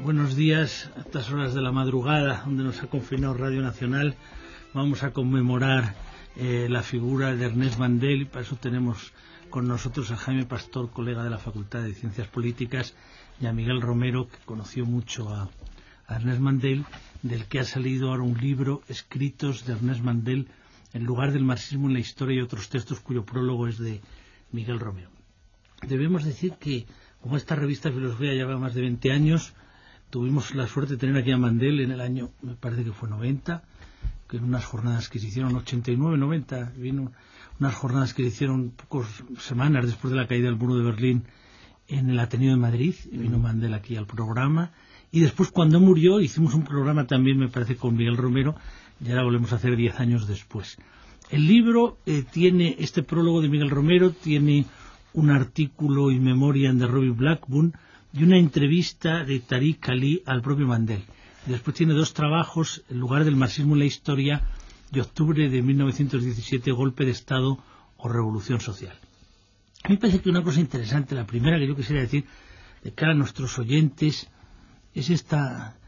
Buenos días, a estas horas de la madrugada, donde nos ha confinado Radio Nacional. Vamos a conmemorar la figura de Ernest Mandel, y para eso tenemos con nosotros a Jaime Pastor, colega de la Facultad de Ciencias Políticas, y a Miguel Romero, que conoció mucho a Ernest Mandel, del que ha salido ahora un libro, Escritos de Ernest Mandel, El lugar del marxismo en la historia y otros textos, cuyo prólogo es de Miguel Romero. Debemos decir que, como esta revista de filosofía lleva más de 20 años, tuvimos la suerte de tener aquí a Mandel en el año, me parece que fue 90, que en unas jornadas que se hicieron, 89, 90, vino unas jornadas que se hicieron pocas semanas después de la caída del muro de Berlín en el Ateneo de Madrid, y vino Mandel aquí al programa, y después cuando murió hicimos un programa también, me parece, con Miguel Romero, y ahora volvemos a hacer 10 años después. El libro tiene este prólogo de Miguel Romero, tiene un artículo in memoriam de Robbie Blackburn y una entrevista de Tariq Ali al propio Mandel. Y después tiene dos trabajos, El lugar del marxismo en la historia y Octubre de 1917, Golpe de Estado o Revolución Social. A mí me parece que una cosa interesante, la primera que yo quisiera decir de cara a nuestros oyentes, es este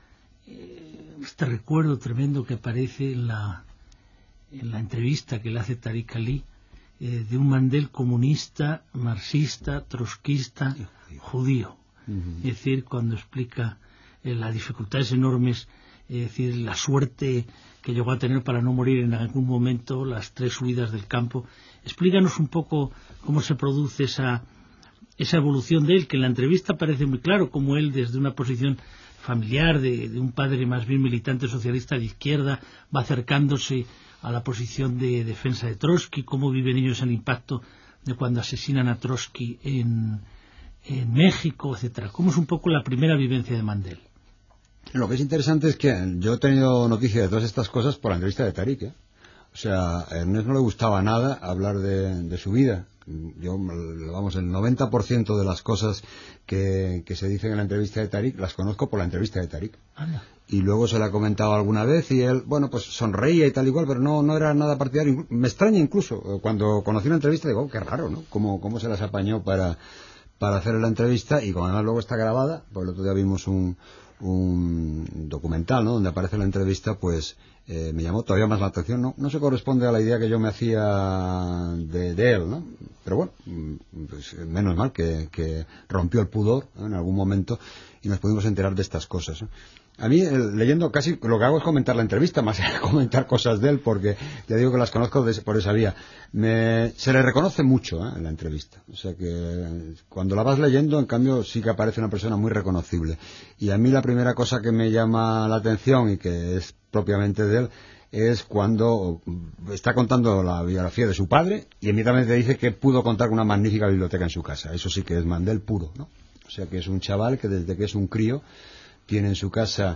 recuerdo tremendo que aparece en la entrevista que le hace Tariq Ali, de un Mandel comunista, marxista, trotskista, judío. Es decir, cuando explica las dificultades enormes, es decir, la suerte que llegó a tener para no morir en algún momento, las 3 huidas del campo. Explícanos un poco cómo se produce esa evolución de él, que en la entrevista parece muy claro cómo él, desde una posición familiar de un padre más bien militante socialista de izquierda, va acercándose a la posición de defensa de Trotsky, cómo viven ellos el impacto de cuando asesinan a Trotsky en México, etcétera. ¿Cómo es un poco la primera vivencia de Mandel? Lo que es interesante es que yo he tenido noticia de todas estas cosas por la entrevista de Tariq, O sea, a Ernest no le gustaba nada hablar de su vida. Yo, vamos, el 90% de las cosas que se dicen en la entrevista de Tariq las conozco por la entrevista de Tariq. Y luego se la ha comentado alguna vez y él, bueno, pues sonreía y tal igual, pero no era nada partidario. Me extraña incluso, cuando conocí una entrevista digo, qué raro, ¿no? Cómo se las apañó para hacer la entrevista, y como además luego está grabada, pues el otro día vimos un documental, ¿no?, donde aparece la entrevista, pues me llamó todavía más la atención. No se corresponde a la idea que yo me hacía de él, ¿no? Pero bueno, pues menos mal que rompió el pudor, ¿no?, en algún momento, y nos pudimos enterar de estas cosas, ¿no? A mí, leyendo, casi lo que hago es comentar la entrevista, más que comentar cosas de él, porque ya digo que las conozco por esa vía. Se le reconoce mucho en la entrevista. O sea que cuando la vas leyendo, en cambio, sí que aparece una persona muy reconocible. Y a mí la primera cosa que me llama la atención, y que es propiamente de él, es cuando está contando la biografía de su padre, y inmediatamente dice que pudo contar con una magnífica biblioteca en su casa. Eso sí que es Mandel puro, ¿no? O sea que es un chaval que desde que es un crío tiene en su casa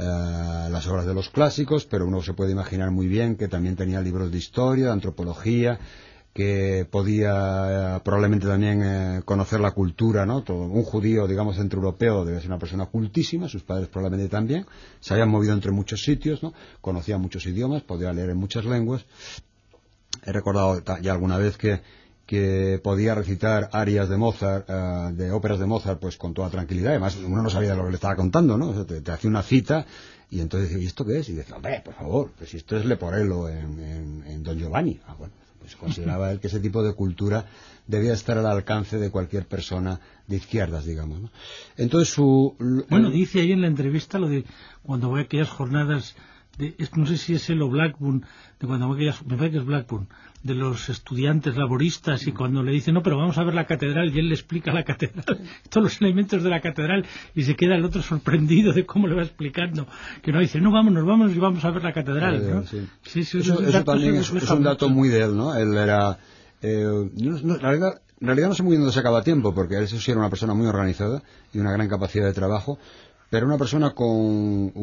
las obras de los clásicos, pero uno se puede imaginar muy bien que también tenía libros de historia, de antropología, que podía probablemente también conocer la cultura, ¿no? Un judío, digamos, centroeuropeo debe ser una persona cultísima, sus padres probablemente también, se habían movido entre muchos sitios, ¿no? Conocía muchos idiomas, podía leer en muchas lenguas. He recordado ya alguna vez que podía recitar arias de Mozart, de óperas de Mozart, pues con toda tranquilidad. Además, uno no sabía de lo que le estaba contando, ¿no? O sea, te hacía una cita y entonces decía, ¿y esto qué es? Y decía, hombre, por favor, pues si esto es Leporello en Don Giovanni. Bueno, pues consideraba él que ese tipo de cultura debía estar al alcance de cualquier persona de izquierdas, digamos, ¿no? Entonces dice ahí en la entrevista lo de cuando voy a aquellas jornadas no sé si es él o Blackburn, de cuando me parece que es Blackburn, de los estudiantes laboristas, y cuando le dicen, no, pero vamos a ver la catedral, y él le explica la catedral, todos los elementos de la catedral, y se queda el otro sorprendido de cómo le va explicando, que no dice, no, vámonos y vamos a ver la catedral, ¿no? Sí. Sí, eso también es un dato muy de él, ¿no? Él era en realidad no sé muy bien dónde sacaba tiempo, porque él sí era una persona muy organizada y una gran capacidad de trabajo, pero una persona con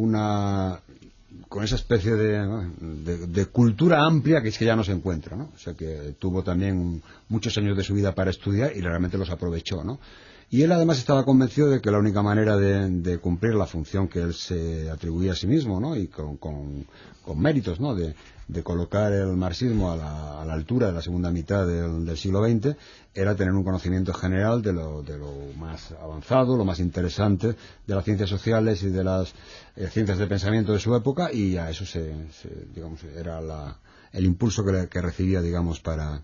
esa especie de cultura amplia que es que ya no se encuentra, ¿no? O sea que tuvo también muchos años de su vida para estudiar y realmente los aprovechó, ¿no? Y él además estaba convencido de que la única manera de cumplir la función que él se atribuía a sí mismo, ¿no? Y con méritos, ¿no? De colocar el marxismo a la altura de la segunda mitad del siglo XX, era tener un conocimiento general de lo más avanzado, lo más interesante de las ciencias sociales y de las ciencias de pensamiento de su época, y a eso digamos, era el impulso que recibía, digamos, para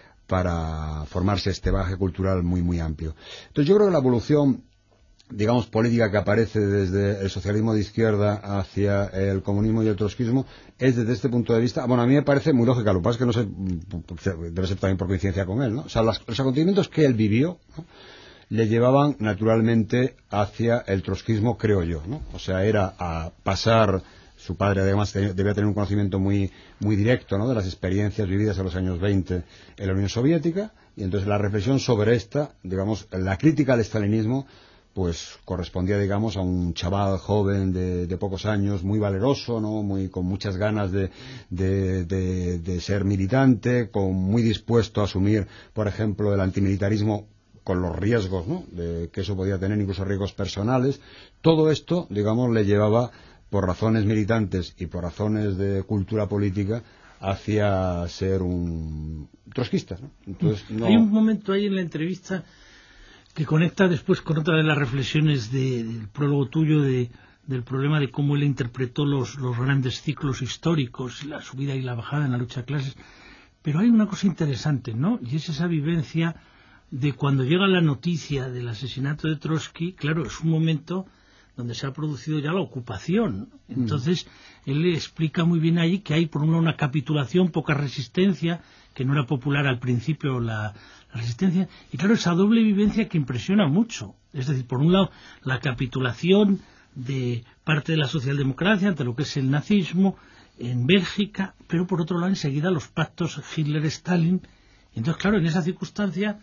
formarse este bagaje cultural muy, muy amplio. Entonces yo creo que la evolución, digamos, política que aparece desde el socialismo de izquierda hacia el comunismo y el trotskismo es, desde este punto de vista, bueno, a mí me parece muy lógica. Lo que pasa es que no sé, debe ser también por coincidencia con él, ¿no? O sea, los acontecimientos que él vivió, ¿no?, le llevaban naturalmente hacia el trotskismo, creo yo, ¿no? O sea, era a pasar. Su padre además debía tener un conocimiento muy, muy directo, ¿no?, de las experiencias vividas en los años 20 en la Unión Soviética, y entonces la reflexión sobre esta, digamos, la crítica al estalinismo, pues correspondía, digamos, a un chaval joven de pocos años, muy valeroso, ¿no?, con muchas ganas de ser militante, muy dispuesto a asumir, por ejemplo, el antimilitarismo con los riesgos, ¿no?, de que eso podía tener, incluso riesgos personales. Todo esto, digamos, le llevaba, por razones militantes y por razones de cultura política, hacia ser un trotskista, ¿no? Entonces, Hay un momento ahí en la entrevista que conecta después con otra de las reflexiones del prólogo tuyo del problema de cómo él interpretó los grandes ciclos históricos, la subida y la bajada en la lucha de clases. Pero hay una cosa interesante, ¿no? Y es esa vivencia de cuando llega la noticia del asesinato de Trotsky. Claro, es un momento donde se ha producido ya la ocupación. Entonces, él le explica muy bien ahí que hay, por un lado, una capitulación, poca resistencia, que no era popular al principio la resistencia, y claro, esa doble vivencia que impresiona mucho. Es decir, por un lado, la capitulación de parte de la socialdemocracia ante lo que es el nazismo en Bélgica, pero por otro lado, enseguida, los pactos Hitler-Stalin. Entonces, claro, en esa circunstancia,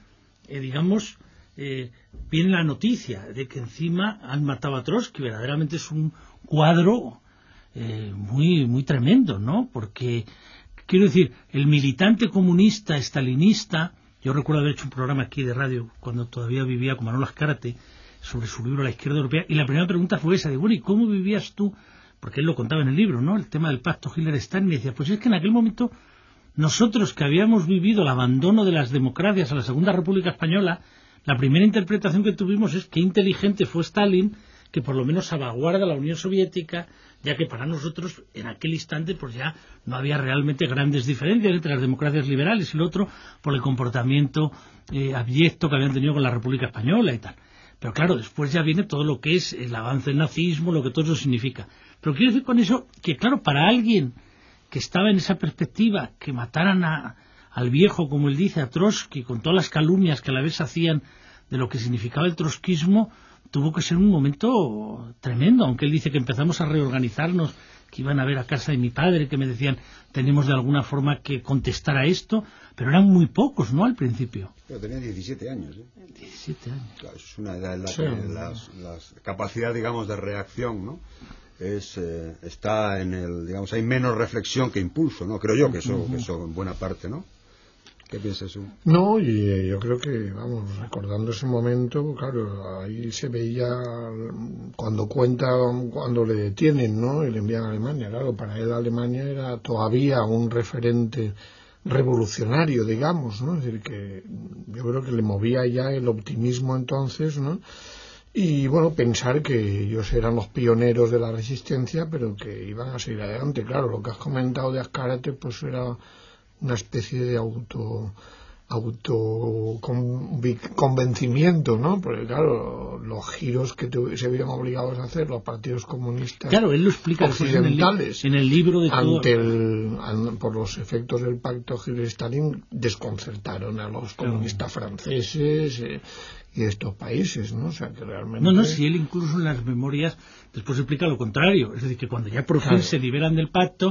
viene la noticia de que encima han matado a Trotsky. Verdaderamente es un cuadro muy, muy tremendo, ¿no? Porque, quiero decir, el militante comunista, estalinista, yo recuerdo haber hecho un programa aquí de radio cuando todavía vivía con Manolo Azcárate sobre su libro La izquierda europea, y la primera pregunta fue esa, de bueno, ¿y cómo vivías tú? Porque él lo contaba en el libro, ¿no?, el tema del pacto Hitler-Stalin, y decía, pues es que en aquel momento nosotros, que habíamos vivido el abandono de las democracias a la Segunda República Española, la primera interpretación que tuvimos es que inteligente fue Stalin, que por lo menos salvaguarda a la Unión Soviética, ya que para nosotros en aquel instante pues ya no había realmente grandes diferencias entre las democracias liberales y el otro, por el comportamiento abyecto que habían tenido con la República Española y tal. Pero claro, después ya viene todo lo que es el avance del nazismo, lo que todo eso significa. Pero quiero decir con eso que, claro, para alguien que estaba en esa perspectiva, que mataran al viejo, como él dice, a Trotsky, con todas las calumnias que a la vez hacían de lo que significaba el trotskismo, tuvo que ser un momento tremendo, aunque él dice que empezamos a reorganizarnos, que iban a ver a casa de mi padre, que me decían, tenemos de alguna forma que contestar a esto, pero eran muy pocos, ¿no?, al principio. Pero tenía 17 años, ¿eh? 17 años. Claro, es una edad en la que la capacidad, digamos, de reacción, ¿no?, está en digamos, hay menos reflexión que impulso, ¿no? Creo yo que eso en buena parte, ¿no? ¿Qué piensas tú? No, y yo creo que, vamos, recordando ese momento, claro, ahí se veía cuando le detienen, ¿no?, y le envían a Alemania. Claro, para él Alemania era todavía un referente revolucionario, digamos, ¿no? Es decir, que yo creo que le movía ya el optimismo entonces, ¿no? Y bueno, pensar que ellos eran los pioneros de la resistencia, pero que iban a seguir adelante. Claro, lo que has comentado de Azcárate, pues era una especie de convencimiento, ¿no? Porque claro, los giros que se vieron obligados a hacer los partidos comunistas, claro, él lo explica occidentales en el libro de por los efectos del pacto Hitler-Stalin, desconcertaron a los comunistas franceses y estos países, ¿no? O sea, que realmente... No, si él incluso en las memorias después explica lo contrario, es decir, que cuando ya por fin se liberan del pacto,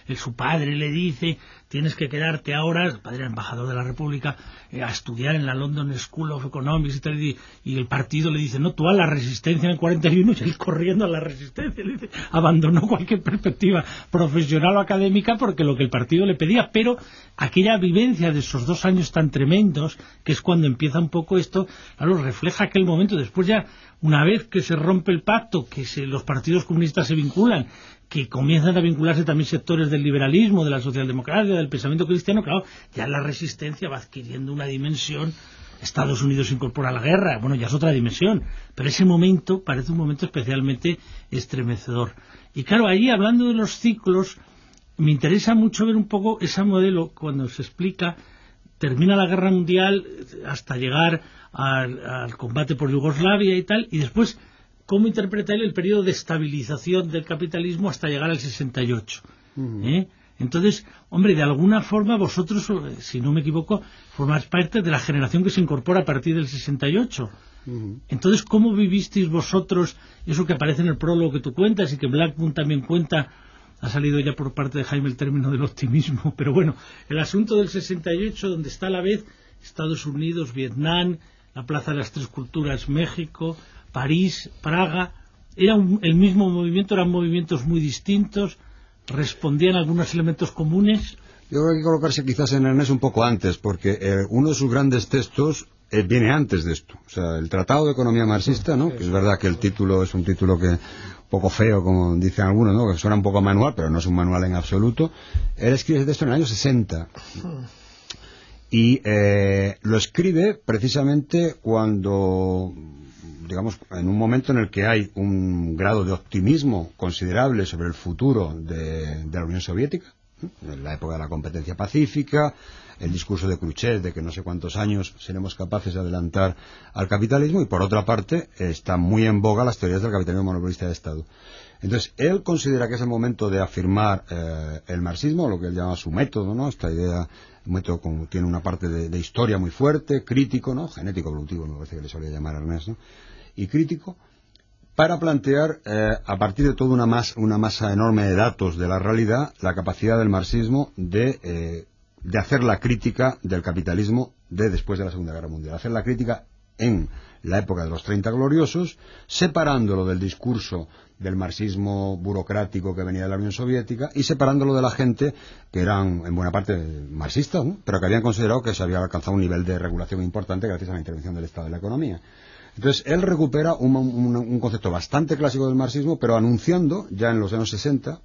su padre le dice, tienes que quedarte ahora, el padre era embajador de la República, a estudiar en la London School of Economics y tal, y el partido le dice, no, tú a la resistencia en el 41, y él corriendo a la resistencia, le dice, abandonó cualquier perspectiva profesional o académica porque lo que el partido le pedía, pero aquella vivencia de esos 2 años tan tremendos, que es cuando empieza un poco esto, claro, refleja aquel momento. Después ya, una vez que se rompe el pacto, que los partidos comunistas se vinculan, que comienzan a vincularse también sectores del liberalismo, de la socialdemocracia, del pensamiento cristiano, claro, ya la resistencia va adquiriendo una dimensión. Estados Unidos se incorpora a la guerra, bueno, ya es otra dimensión, pero ese momento parece un momento especialmente estremecedor. Y claro, ahí, hablando de los ciclos, me interesa mucho ver un poco ese modelo cuando se explica, termina la guerra mundial hasta llegar al combate por Yugoslavia y tal, y después cómo interpreta él el periodo de estabilización del capitalismo hasta llegar al 68. Entonces, hombre, de alguna forma vosotros, si no me equivoco, formáis parte de la generación que se incorpora a partir del 68. Entonces, ¿cómo vivisteis vosotros eso que aparece en el prólogo que tú cuentas y que Blackburn también cuenta? Ha salido ya por parte de Jaime el término del optimismo, pero bueno, el asunto del 68, donde está a la vez Estados Unidos, Vietnam, la Plaza de las Tres Culturas, México, París, Praga, era el mismo movimiento, eran movimientos muy distintos, respondían a algunos elementos comunes. Yo creo que hay que colocarse quizás en Ernest un poco antes, porque uno de sus grandes textos viene antes de esto. O sea, el Tratado de Economía Marxista, ¿no? Que es verdad que el título es un título que un poco feo, como dicen algunos, ¿no? Que suena un poco a manual, pero no es un manual en absoluto. Él escribe ese texto en el año 60. Y lo escribe precisamente cuando, digamos, en un momento en el que hay un grado de optimismo considerable sobre el futuro de la Unión Soviética, en la época de la competencia pacífica, el discurso de Khrushchev de que no sé cuántos años seremos capaces de adelantar al capitalismo, y por otra parte está muy en boga las teorías del capitalismo monopolista de Estado. Entonces él considera que es el momento de afirmar el marxismo, lo que él llama su método, ¿no? Esta idea, un método como tiene una parte de historia muy fuerte, crítico, ¿no? Genético evolutivo, me parece que le solía llamar Ernest, ¿no? Y crítico, para plantear a partir de toda una masa enorme de datos de la realidad, la capacidad del marxismo de hacer la crítica del capitalismo de después de la Segunda Guerra Mundial, hacer la crítica en la época de los 30 gloriosos, separándolo del discurso del marxismo burocrático que venía de la Unión Soviética y separándolo de la gente que eran en buena parte marxistas, ¿no? Pero que habían considerado que se había alcanzado un nivel de regulación importante gracias a la intervención del Estado en la economía. Entonces él recupera un concepto bastante clásico del marxismo, pero anunciando ya en los años 60,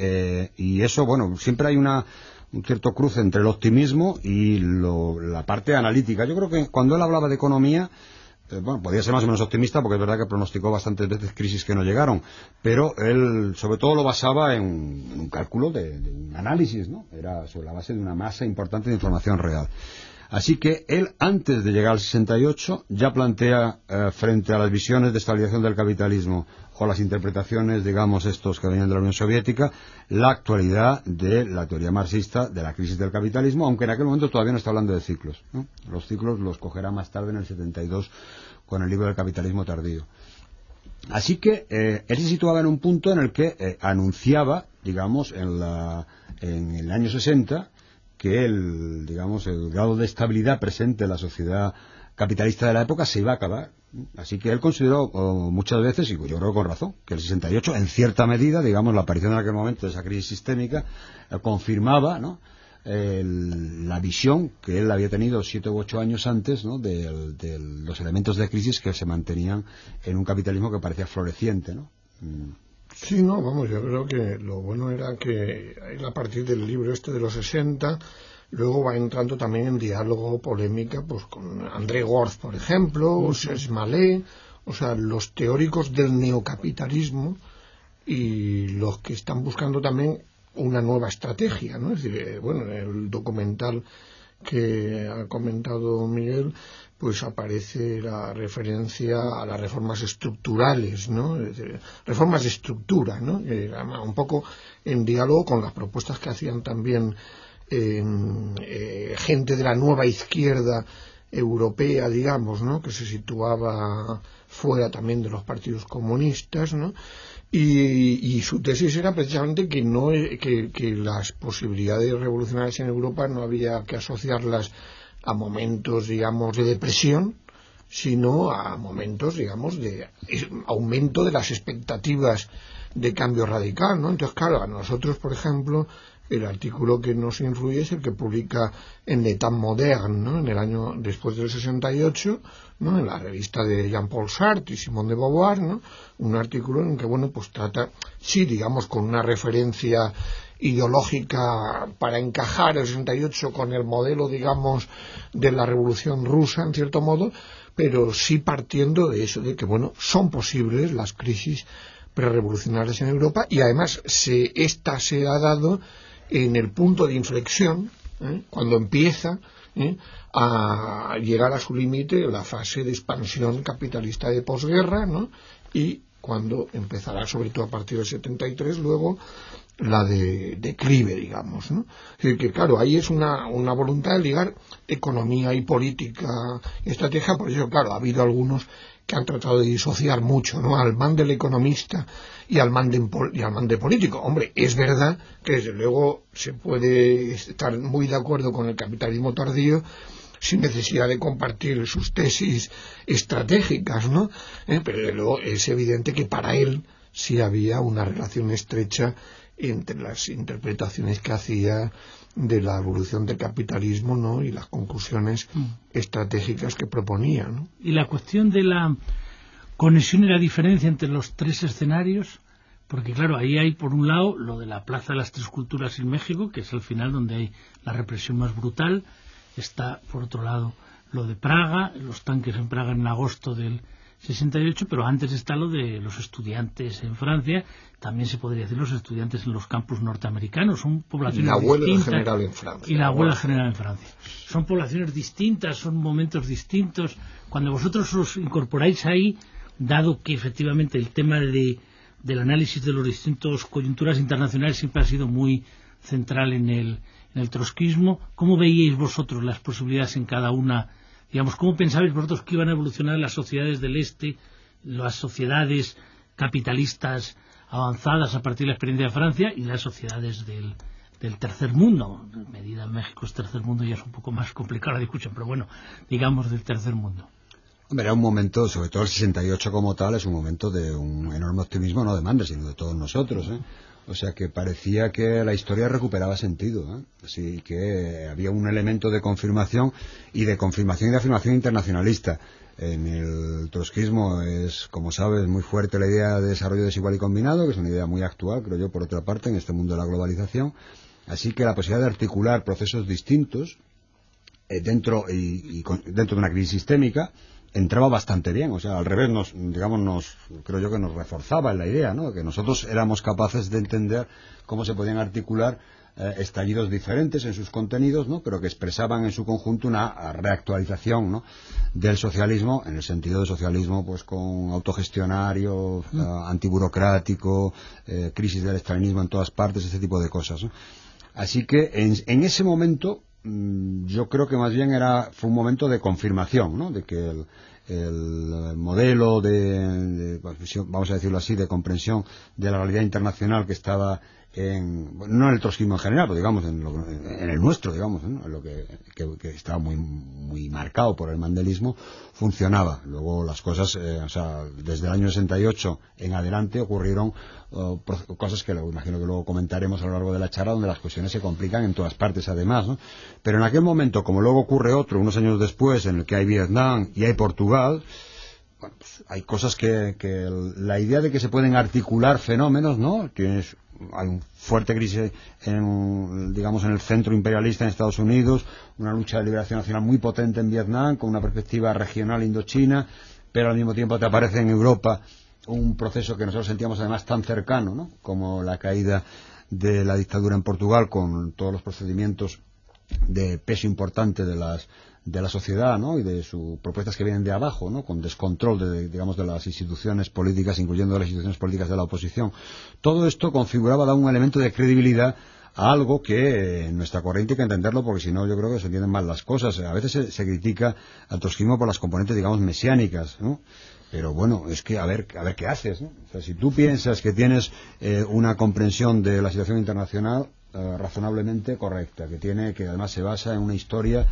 y eso, bueno, siempre hay un cierto cruce entre el optimismo y la parte analítica. Yo creo que cuando él hablaba de economía, bueno, podía ser más o menos optimista porque es verdad que pronosticó bastantes veces crisis que no llegaron, pero él sobre todo lo basaba en un cálculo de un análisis, ¿no? Era sobre la base de una masa importante de información real. Así que él, antes de llegar al 68, ya plantea, frente a las visiones de estabilización del capitalismo o las interpretaciones, digamos, estos que venían de la Unión Soviética, la actualidad de la teoría marxista de la crisis del capitalismo, aunque en aquel momento todavía no está hablando de ciclos, ¿no? Los ciclos los cogerá más tarde, en el 72, con el libro del capitalismo tardío. Así que él se situaba en un punto en el que anunciaba, digamos, en el año 60, que el grado de estabilidad presente en la sociedad capitalista de la época se iba a acabar. Así que él consideró muchas veces, y yo creo con razón, que el 68, en cierta medida, digamos, la aparición en aquel momento de esa crisis sistémica, confirmaba, ¿no?, la visión que él había tenido 7 u 8 años antes, ¿no?, de los elementos de crisis que se mantenían en un capitalismo que parecía floreciente, ¿no? Sí, no, vamos, yo creo que lo bueno era que él, a partir del libro este de los 60, luego va entrando también en diálogo, polémica, pues con André Gorz, por ejemplo, o Serge Mallet, o sea, los teóricos del neocapitalismo y los que están buscando también una nueva estrategia, ¿no? Es decir, bueno, el documental que ha comentado Miguel, pues aparece la referencia a las reformas estructurales, ¿no? Es decir, reformas de estructura, ¿no? Un poco en diálogo con las propuestas que hacían también gente de la nueva izquierda europea, digamos, ¿no?, que se situaba fuera también de los partidos comunistas, ¿no? Y su tesis era precisamente que las posibilidades revolucionarias en Europa no había que asociarlas a momentos, digamos, de depresión, sino a momentos, digamos, de aumento de las expectativas de cambio radical, ¿no? Entonces, claro, a nosotros, por ejemplo, el artículo que nos influye es el que publica en L'État moderne, ¿no?, en el año después del 68, ¿no?, en la revista de Jean-Paul Sartre y Simone de Beauvoir, ¿no?, un artículo en que, bueno, pues trata, sí, digamos, con una referencia ideológica para encajar el 68 con el modelo, digamos, de la Revolución Rusa, en cierto modo, pero sí partiendo de eso, de que, bueno, son posibles las crisis prerevolucionarias en Europa, y además esta se ha dado en el punto de inflexión, cuando empieza a llegar a su límite la fase de expansión capitalista de posguerra, ¿no?, y cuando empezará, sobre todo a partir del 73, luego la de declive, digamos, ¿no? Que claro, ahí es una voluntad de ligar economía y política y estrategia. Por eso, claro, ha habido algunos que han tratado de disociar mucho, ¿no?, al man del economista y al man de político. Hombre, es verdad que desde luego se puede estar muy de acuerdo con el capitalismo tardío sin necesidad de compartir sus tesis estratégicas, ¿no? Pero desde luego es evidente que para él sí había una relación estrecha entre las interpretaciones que hacía de la evolución del capitalismo, ¿no?, y las conclusiones estratégicas que proponía, ¿no? Y la cuestión de la conexión y la diferencia entre los tres escenarios, porque claro, ahí hay por un lado lo de la Plaza de las Tres Culturas en México, que es al final donde hay la represión más brutal. Está por otro lado lo de Praga, los tanques en Praga en agosto del 68, pero antes está lo de los estudiantes en Francia, también se podría decir los estudiantes en los campus norteamericanos. Son poblaciones distintas. Y la huelga distintas, general en Francia. Y la huelga general en Francia. Son poblaciones distintas, son momentos distintos. Cuando vosotros os incorporáis ahí, dado que efectivamente el tema del análisis de los distintos coyunturas internacionales siempre ha sido muy central en el trotskismo, ¿cómo veíais vosotros las posibilidades en cada una? Digamos, ¿cómo pensabais vosotros que iban a evolucionar las sociedades del Este, las sociedades capitalistas avanzadas a partir de la experiencia de Francia, y las sociedades del tercer mundo? En medida en México es tercer mundo, ya es un poco más complicada la discusión, pero bueno, digamos del tercer mundo. Hombre, era un momento, sobre todo el 68 como tal, es un momento de un enorme optimismo, no de Mandel, sino de todos nosotros, ¿eh? O sea que parecía que la historia recuperaba sentido, ¿eh? Así que había un elemento de confirmación y de afirmación internacionalista. En el trotskismo es, como sabes, muy fuerte la idea de desarrollo desigual y combinado, que es una idea muy actual, creo yo, por otra parte, en este mundo de la globalización. Así que la posibilidad de articular procesos distintos dentro de una crisis sistémica entraba bastante bien, o sea, al revés, creo yo que nos reforzaba en la idea, ¿no?, que nosotros éramos capaces de entender cómo se podían articular estallidos diferentes en sus contenidos, ¿no?, pero que expresaban en su conjunto una reactualización, ¿no?, del socialismo, en el sentido de socialismo pues con autogestionario, antiburocrático, crisis del estalinismo en todas partes, ese tipo de cosas, ¿no? Así que en ese momento yo creo que más bien fue un momento de confirmación, ¿no?, de que el modelo vamos a decirlo así, de comprensión de la realidad internacional que estaba no en el trotskismo en general, pero digamos en el nuestro, digamos, ¿no?, en lo que estaba muy muy marcado por el mandelismo, funcionaba. Luego las cosas, desde el año 68 en adelante ocurrieron cosas que imagino que luego comentaremos a lo largo de la charla, donde las cuestiones se complican en todas partes además, ¿no? Pero en aquel momento, como luego ocurre otro, unos años después, en el que hay Vietnam y hay Portugal, bueno, pues hay cosas que la idea de que se pueden articular fenómenos, ¿no?, hay una fuerte crisis en el centro imperialista en Estados Unidos, una lucha de liberación nacional muy potente en Vietnam, con una perspectiva regional indochina, pero al mismo tiempo te aparece en Europa un proceso que nosotros sentíamos además tan cercano, ¿no?, como la caída de la dictadura en Portugal, con todos los procedimientos de peso importante de la sociedad, ¿no?, y de sus propuestas que vienen de abajo, ¿no?, con descontrol de las instituciones políticas, incluyendo las instituciones políticas de la oposición. Todo esto configuraba, da un elemento de credibilidad a algo que en nuestra corriente hay que entenderlo, porque si no yo creo que se entienden mal las cosas. A veces se critica al trotskismo por las componentes, digamos, mesiánicas, ¿no? Pero bueno, es que a ver qué haces, ¿no? O sea, si tú piensas que tienes una comprensión de la situación internacional razonablemente correcta, que además se basa en una historia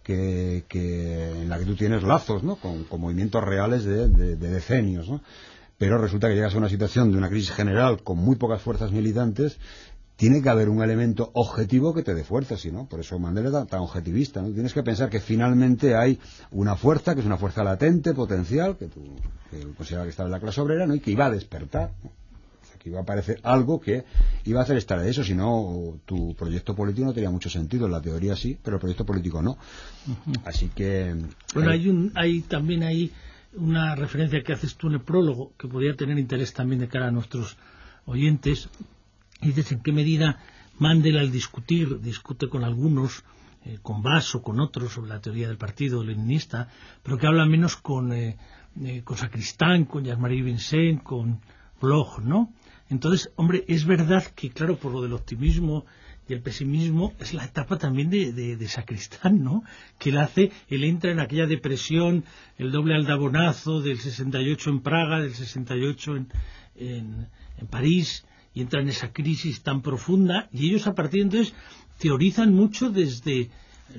en la que tú tienes lazos, ¿no? con movimientos reales de decenios, ¿no? Pero resulta que llegas a una situación de una crisis general con muy pocas fuerzas militantes. Tiene que haber un elemento objetivo que te dé fuerza, si no, por eso Mandela es tan objetivista, ¿no? Tienes que pensar que finalmente hay una fuerza, que es una fuerza latente, potencial, que tú consideras que está en la clase obrera, ¿no? Y que iba a despertar, ¿no? Que iba a aparecer algo que iba a hacer estar de eso, si no tu proyecto político no tenía mucho sentido. En la teoría sí, pero el proyecto político no. Así que bueno, hay también ahí una referencia que haces tú en el prólogo que podría tener interés también de cara a nuestros oyentes, y dices en qué medida Mandela al discute con algunos, con Bass o con otros sobre la teoría del partido leninista, pero que habla menos con Sacristán, con Jean-Marie Vincent, con Bloch, ¿no? Entonces, hombre, es verdad que, claro, por lo del optimismo y el pesimismo, es la etapa también de Sacristán, ¿no? Que él entra en aquella depresión, el doble aldabonazo del 68 en Praga, del 68 en París, y entra en esa crisis tan profunda, y ellos a partir de entonces teorizan mucho desde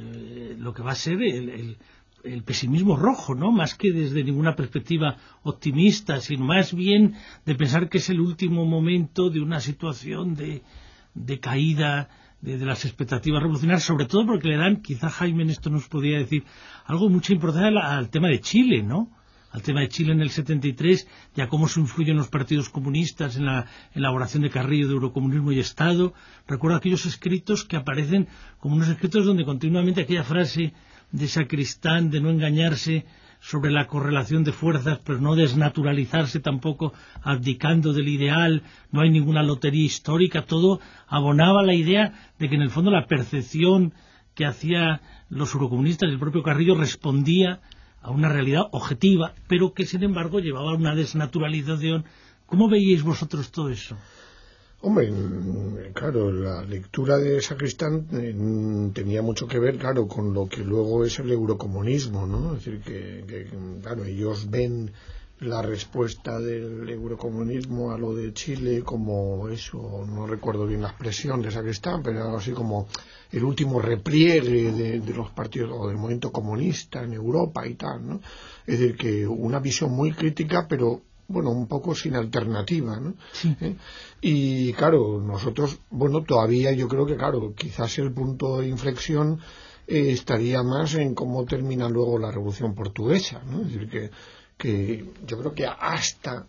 lo que va a ser el pesimismo rojo, ¿no? Más que desde ninguna perspectiva optimista, sino más bien de pensar que es el último momento de una situación de caída de las expectativas revolucionarias, sobre todo porque le dan, quizá Jaime en esto nos podría decir, algo mucha importancia al tema de Chile, ¿no? Al tema de Chile en el 73, y a cómo se influyen los partidos comunistas en la elaboración de Carrillo de Eurocomunismo y Estado. Recuerdo aquellos escritos que aparecen como unos escritos donde continuamente aquella frase de Sacristán, de no engañarse sobre la correlación de fuerzas, pero no desnaturalizarse tampoco abdicando del ideal, no hay ninguna lotería histórica, todo abonaba la idea de que en el fondo la percepción que hacía los eurocomunistas y el propio Carrillo respondía a una realidad objetiva, pero que sin embargo llevaba a una desnaturalización. ¿Cómo veíais vosotros todo eso? Hombre, claro, la lectura de Sacristán tenía mucho que ver, claro, con lo que luego es el eurocomunismo, ¿no? Es decir, que claro, ellos ven la respuesta del eurocomunismo a lo de Chile como eso, no recuerdo bien la expresión de Sacristán, pero algo así como el último repliegue de los partidos o del movimiento comunista en Europa y tal, ¿no? Es decir, que una visión muy crítica, pero bueno, un poco sin alternativa, ¿no? Sí. Y claro, nosotros, bueno, todavía yo creo que, claro, quizás el punto de inflexión estaría más en cómo termina luego la Revolución Portuguesa, ¿no? Es decir, que yo creo que hasta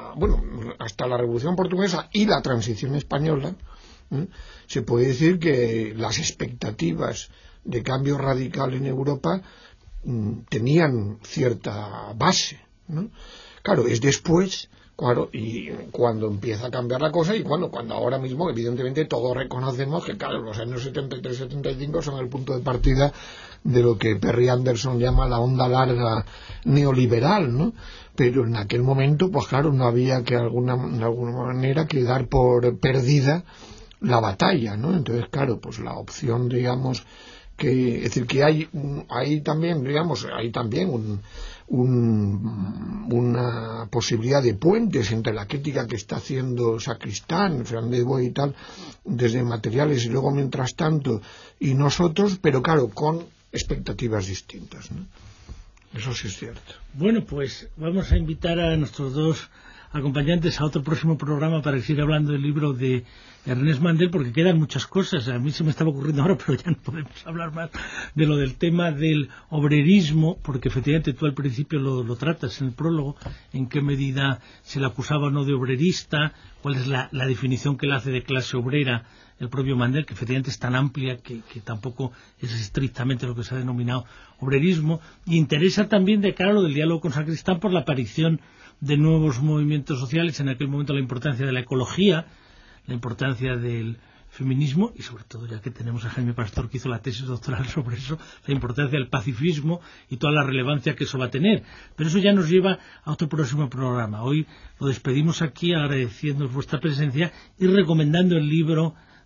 la Revolución Portuguesa y la Transición Española, se puede decir que las expectativas de cambio radical en Europa tenían cierta base, ¿no? Claro, es después, claro, y cuando empieza a cambiar la cosa, y cuando ahora mismo, evidentemente, todos reconocemos que, claro, los años 73-75 son el punto de partida de lo que Perry Anderson llama la onda larga neoliberal, ¿no? Pero en aquel momento, pues claro, no había que de alguna manera que dar por perdida la batalla, ¿no? Entonces, claro, pues la opción, digamos, es decir, que hay también una posibilidad de puentes entre la crítica que está haciendo Sacristán, Fernández Boy y tal, desde materiales y luego mientras tanto, y nosotros, pero claro, con expectativas distintas, ¿no? Eso sí es cierto. Bueno, pues vamos a invitar a nuestros dos acompañantes a otro próximo programa para seguir hablando del libro de Ernest Mandel, porque quedan muchas cosas. A mí se me estaba ocurriendo ahora, pero ya no podemos hablar más de lo del tema del obrerismo, porque efectivamente tú al principio lo tratas en el prólogo, en qué medida se le acusaba o no de obrerista, cuál es la definición que le hace de clase obrera el propio Mandel, que efectivamente es tan amplia que tampoco es estrictamente lo que se ha denominado obrerismo. Y interesa también de cara a lo del diálogo con Sacristán por la aparición de nuevos movimientos sociales, en aquel momento la importancia de la ecología, la importancia del feminismo y sobre todo, ya que tenemos a Jaime Pastor que hizo la tesis doctoral sobre eso, la importancia del pacifismo y toda la relevancia que eso va a tener. Pero eso ya nos lleva a otro próximo programa. Hoy lo despedimos aquí agradeciendo vuestra presencia y recomendando el libro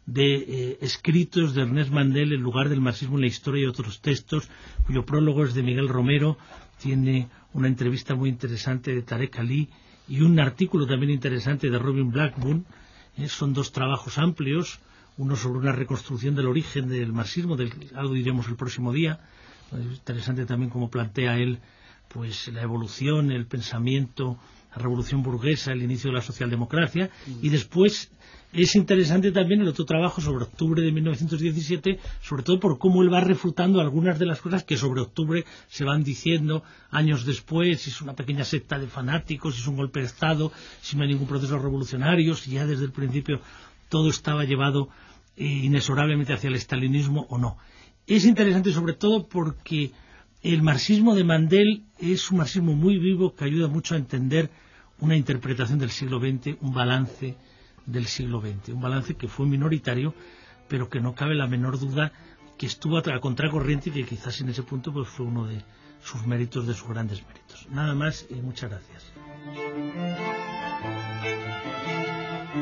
de escritos de Ernest Mandel, El lugar del marxismo en la historia y otros textos, cuyo prólogo es de Miguel Romero. Tiene una entrevista muy interesante de Tarek Ali y un artículo también interesante de Robin Blackburn. Son dos trabajos amplios, uno sobre una reconstrucción del origen del marxismo, algo diremos el próximo día. Es interesante también cómo plantea él pues la evolución, el pensamiento, la revolución burguesa, el inicio de la socialdemocracia, y después es interesante también el otro trabajo sobre octubre de 1917, sobre todo por cómo él va refutando algunas de las cosas que sobre octubre se van diciendo años después, si es una pequeña secta de fanáticos, si es un golpe de Estado, si no hay ningún proceso revolucionario, si ya desde el principio todo estaba llevado inexorablemente hacia el estalinismo o no. Es interesante sobre todo porque el marxismo de Mandel es un marxismo muy vivo que ayuda mucho a entender una interpretación del siglo XX, un balance del siglo XX, un balance que fue minoritario, pero que no cabe la menor duda que estuvo a contracorriente y que quizás en ese punto pues fue uno de sus méritos, de sus grandes méritos. Nada más y muchas gracias.